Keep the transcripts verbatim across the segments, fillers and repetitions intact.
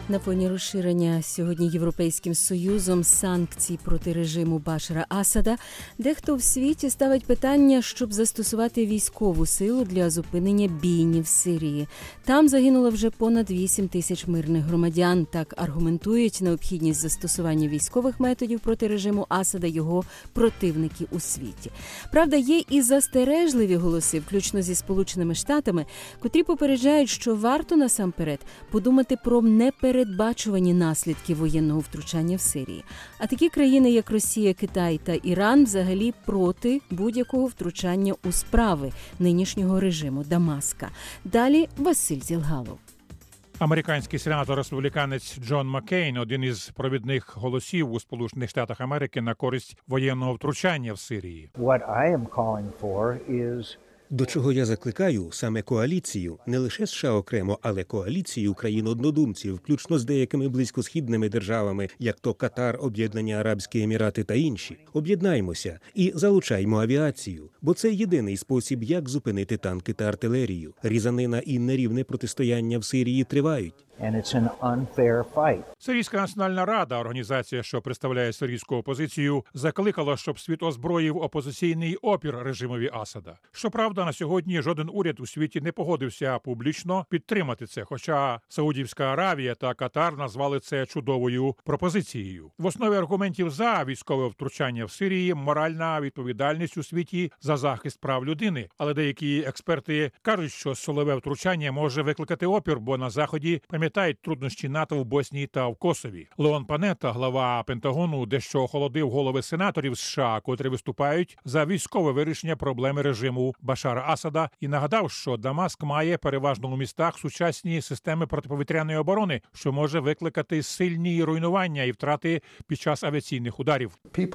На фоні розширення сьогодні Європейським Союзом санкцій проти режиму Башара Асада, дехто в світі ставить питання, щоб застосувати військову силу для зупинення бійні в Сирії. Там загинуло вже понад вісім тисяч мирних громадян. Так аргументують необхідність застосування військових методів проти режиму Асада його противники у світі. Правда, є і застережливі голоси, включно зі Сполученими Штатами, котрі попереджають, що варто насамперед подумати про непередбачувані наслідки воєнного втручання в Сирії. А такі країни, як Росія, Китай та Іран, взагалі проти будь-якого втручання у справи нинішнього режиму Дамаска. Далі Василь Зілгалов. Американський сенатор-республіканець Джон Маккейн – один із провідних голосів у Сполучених Штатах Америки на користь воєнного втручання в Сирії. What I am calling for is До чого я закликаю саме коаліцію, не лише США окремо, але коаліцію країн-однодумців, включно з деякими близькосхідними державами, як то Катар, Об'єднані Арабські Емірати та інші. Об'єднаймося і залучаймо авіацію, бо це єдиний спосіб, як зупинити танки та артилерію. Різанина і нерівне протистояння в Сирії тривають. and it's an unfair fight. Сирійська національна рада, організація, що представляє сирійську опозицію, закликала, щоб світ озброїв опозиційний опір режимові Асада. Щоправда, на сьогодні жоден уряд у світі не погодився публічно підтримати це, хоча Саудівська Аравія та Катар назвали це чудовою пропозицією. В основі аргументів за військове втручання в Сирії – моральна відповідальність у світі за захист прав людини. Але деякі експерти кажуть, що силове втручання може викликати опір, бо на Заході пам'ятають труднощі НАТО в Боснії та в Косові. Леон Панетта, глава Пентагону, дещо охолодив голови сенаторів США, котрі виступають за військове вирішення проблеми режиму Башара Асада, і нагадав, що Дамаск має переважно у містах сучасні системи протиповітряної оборони, що може викликати сильні руйнування і втрати під час авіаційних ударів.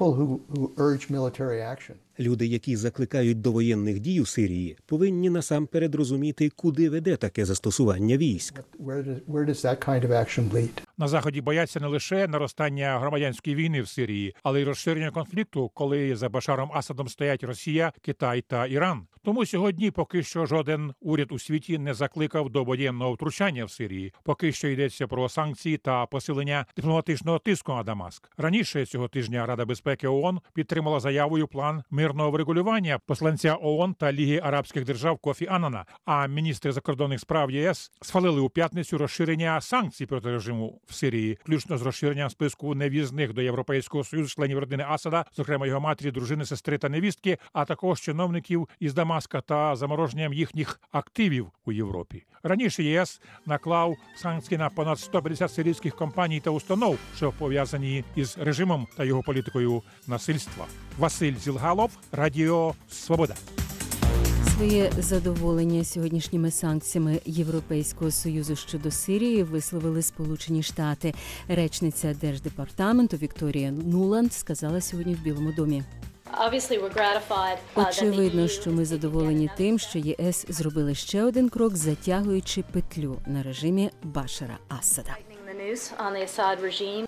Люди, які закликають до воєнних дій у Сирії, повинні насамперед розуміти, куди веде таке застосування військ. На Заході бояться не лише наростання громадянської війни в Сирії, але й розширення конфлікту, коли за Башаром Асадом стоять Росія, Китай та Іран. Тому сьогодні поки що жоден уряд у світі не закликав до воєнного втручання в Сирії. Поки що йдеться про санкції та посилення дипломатичного тиску на Дамаск. Раніше цього тижня Рада безпеки ООН підтримала заявою план мирного врегулювання посланця ООН та Ліги арабських держав Кофі Аннана, а міністри закордонних справ ЄС схвалили у п'ятницю розширення санкцій проти режиму в Сирії, включно з розширенням списку нев'їзних до Європейського Союзу членів родини Асада, зокрема його матері, дружини, сестри та невістки, а також чиновників із Дамаска та замороженням їхніх активів у Європі. Раніше ЄС наклав санкції на понад сто п'ятдесят сирійських компаній та установ, що пов'язані із режимом та його політикою насильства. Василь Зілгалов, Радіо Свобода. Своє задоволення сьогоднішніми санкціями Європейського Союзу щодо Сирії висловили Сполучені Штати. Речниця Держдепартаменту Вікторія Нуланд сказала сьогодні в Білому домі. Очевидно, що ми задоволені тим, що ЄС зробили ще один крок, затягуючи петлю на режимі Башара Асада.